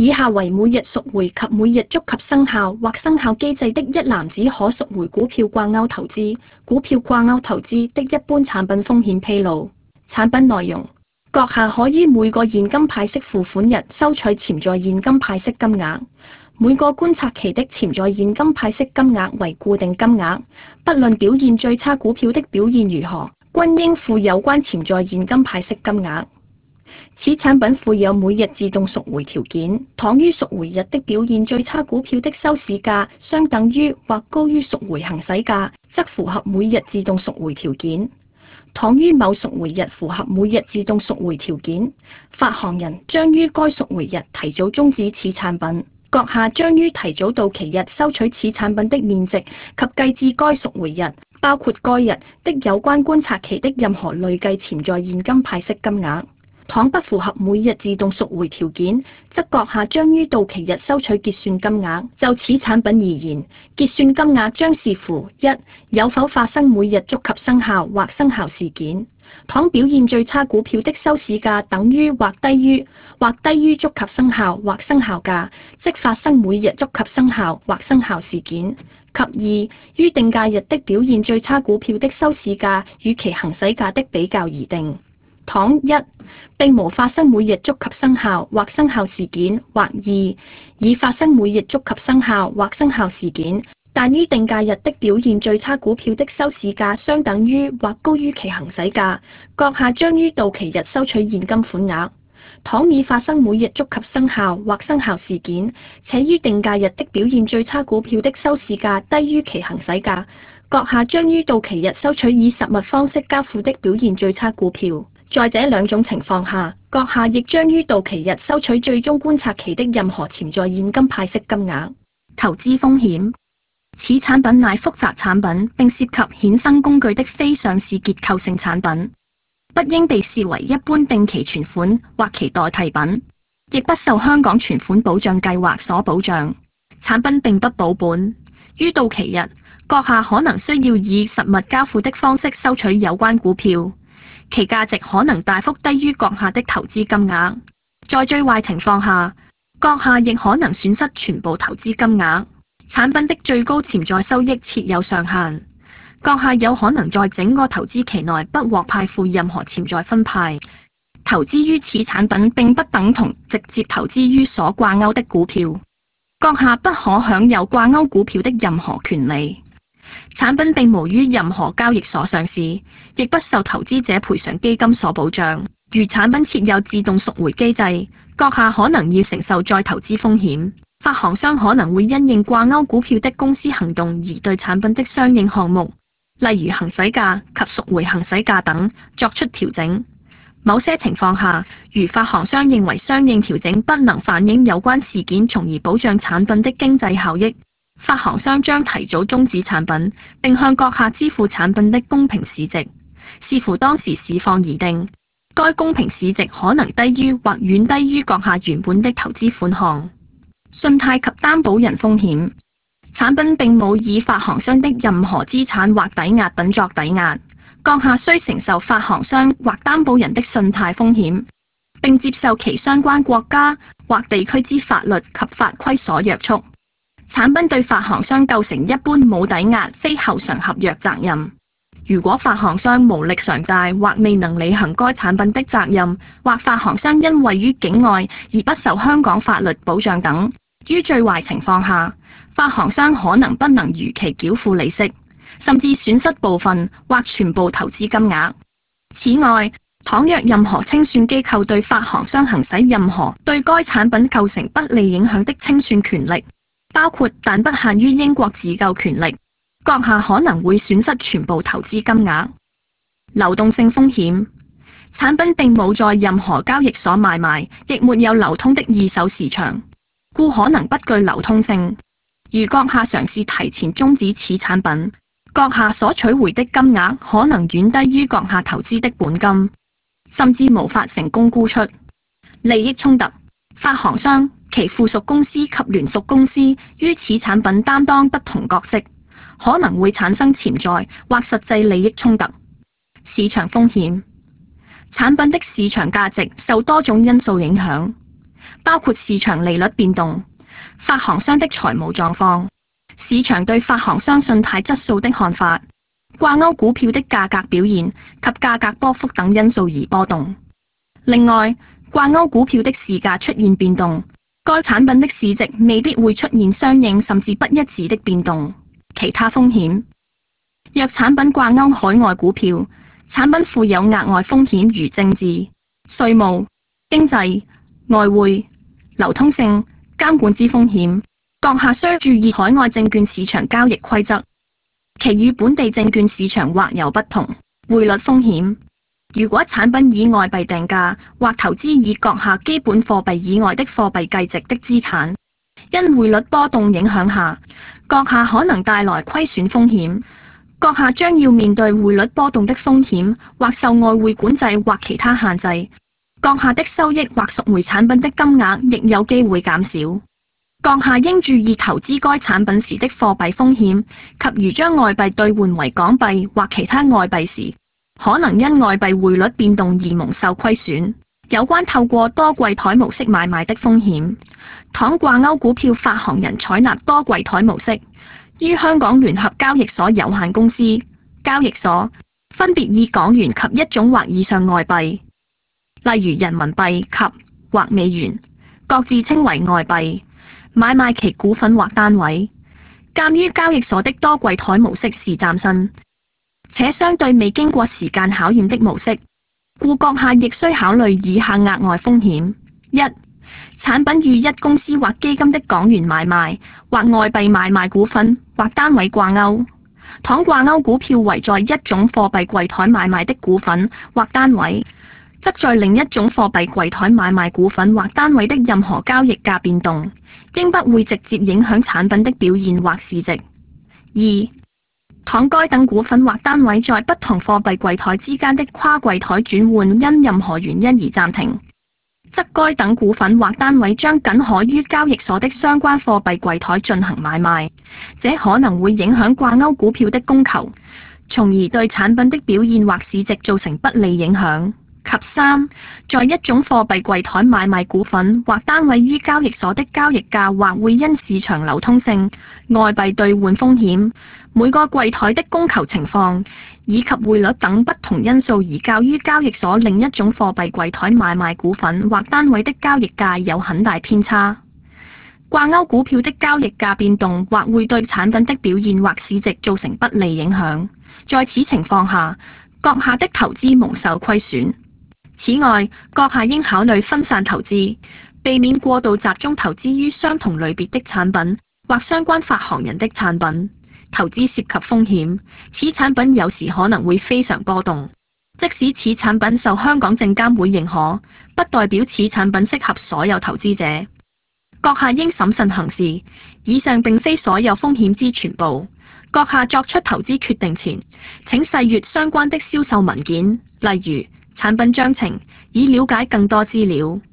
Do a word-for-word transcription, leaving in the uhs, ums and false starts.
以下為每日贖回及每日觸及生效或生效機制的一籃子可贖回股票掛鈎投資、股票掛鈎投資的一般產品風險披露。產品內容：閣下可於每個現金派息付款日收取潛在現金派息金額，每個觀察期的潛在現金派息金額為固定金額，不論表現最差股票的表現如何，均應付有關潛在現金派息金額。此產品附有每日自動贖回條件，倘於贖回日的表現最差股票的收市價相等於或高於贖回行使價，則符合每日自動贖回條件。倘於某贖回日符合每日自動贖回條件，發行人將於該贖回日提早終止此產品。閣下將於提早到期日收取此產品的面值及計至該贖回日，包括該日的有關觀察期的任何累計潛在現金派息金額。倘不符合每日自動贖回條件，則閣下將於到期日收取結算金額。就此產品而言，結算金額將視乎一有否發生每日觸及生效或生效事件。倘表現最差股票的收市價等於或低於或低於觸及生效或生效價，即發生每日觸及生效或生效事件。及二於定價日的表現最差股票的收市價與其行使價的比較而定。倘一並無發生每日觸及生效或生效事件，或二已發生每日觸及生效或生效事件，但於定價日的表現最差股票的收市價相等於或高於其行使價，閣下將於到期日收取現金款額。倘已發生每日觸及生效或生效事件，且於定價日的表現最差股票的收市價低於其行使價，閣下將於到期日收取以實物方式交付的表現最差股票。在這兩種情況下，閣下亦將於到期日收取最終觀察期的任何潛在現金派息金額。投資風險：此產品乃複雜產品，並涉及衍生工具的非上市結構性產品，不應被視為一般定期存款或其代替品，亦不受香港存款保障計劃所保障。產品並不保本，於到期日，閣下可能需要以實物交付的方式收取有關股票。其價值可能大幅低於閣下的投資金額，在最壞情況下，閣下亦可能損失全部投資金額。產品的最高潛在收益設有上限，閣下有可能在整個投資期內不獲派付任何潛在分派。投資於此產品並不等同直接投資於所掛鈎的股票，閣下不可享有掛鈎股票的任何權利。產品並無於任何交易所上市，亦不受投資者賠償基金所保障。如產品設有自動贖回機制，閣下可能要承受再投資風險。發行商可能會因應掛鈎股票的公司行動而對產品的相應項目，例如行使價及贖回行使價等作出調整。某些情況下，如發行商認為相應調整不能反映有關事件，從而保障產品的經濟效益，發行商將提早終止產品，並向閣下支付產品的公平市值，視乎當時市況而定。該公平市值可能低於或遠低於閣下原本的投資款項。信貸及擔保人風險：產品並冇以發行商的任何資產或抵押品作抵押，閣下需承受發行商或擔保人的信貸風險，並接受其相關國家或地區之法律及法規所約束。產品對發行商構成一般冇抵押非後償合約責任。如果發行商無力償債或未能履行該產品的責任，或發行商因位於境外而不受香港法律保障等，於最壞情況下，發行商可能不能如期繳付利息，甚至損失部分或全部投資金額。此外，倘若任何清算機構對發行商行使任何對該產品構成不利影響的清算權力，包括但不限於英國自救權力，閣下可能會損失全部投資金額。流動性風險：產品並冇在任何交易所買賣，亦沒有流通的二手市場，故可能不具流通性。如閣下嘗試提前終止此產品，閣下所取回的金額可能遠低於閣下投資的本金，甚至無法成功沽出。利益衝突：發行商、其附屬公司及聯屬公司於此產品擔當不同角色，可能會產生潛在或實際利益衝突。市場風險：產品的市場價值受多種因素影響， 包括市場利率變動、發行商的財務狀況、市場對發行商信貸質素的看法、掛鈎股票的價格表現及價格波幅等因素而波動。另外，掛鈎股票的市價出現變動，該產品的市值未必會出現相應甚至不一致的變動。其他風險，若產品掛鈎海外股票，產品附有額外風險如政治、稅務、經濟、外匯、流通性、監管之風險，閣下需注意海外證券市場交易規則，其與本地證券市場或有不同。匯率風險，如果產品以外幣定價或投資以閣下基本貨幣以外的貨幣計值的資產，因匯率波動影響下，閣下可能帶來虧損風險。閣下將要面對匯率波動的風險，或受外匯管制或其他限制。閣下的收益或贖回產品的金額亦有機會減少。閣下應注意投資該產品時的貨幣風險，及如將外幣兌換為港幣或其他外幣時，可能因外幣匯率變動而蒙受虧損。有關透過多櫃台模式買賣的風險，倘掛鈎股票發行人採納多櫃台模式，於香港聯合交易所有限公司交易所分別以港元及一種或以上外幣，例如人民幣及或美元，各自稱為外幣，買賣其股份或單位。鑑於交易所的多櫃台模式是嶄新且相對未經過時間考驗的模式，故閣下亦需考慮以下額外風險：一、產品與一公司或基金的港元買賣或外幣買賣股份或單位掛鈎，倘掛鈎股票為在一種貨幣櫃台買賣的股份或單位，則在另一種貨幣櫃台買賣股份或單位的任何交易價變動，應不會直接影響產品的表現或市值。二、倘該等股份或單位在不同貨幣櫃台之間的跨櫃台轉換因任何原因而暫停，則該等股份或單位將僅可於交易所的相關貨幣櫃台進行買賣，這可能會影響掛鈎股票的供求，從而對產品的表現或市值造成不利影響。及三，在一種貨幣櫃台買賣股份或單位於交易所的交易價或會因市場流通性、外幣兌換風險、每個櫃台的供求情況以及匯率等不同因素而較於交易所另一種貨幣櫃台買賣股份或單位的交易價有很大偏差。掛鈎股票的交易價變動或會對產品的表現或市值造成不利影響，在此情況下，閣下的投資蒙受虧損。此外，閣下應考慮分散投資，避免過度集中投資於相同類別的產品或相關發行人的產品。投資涉及風險，此產品有時可能會非常波動。即使此產品受香港證監會認可，不代表此產品適合所有投資者。閣下應審慎行事。以上並非所有風險之全部。閣下作出投資決定前，請細閱相關的銷售文件，例如產品章程，以了解更多資料。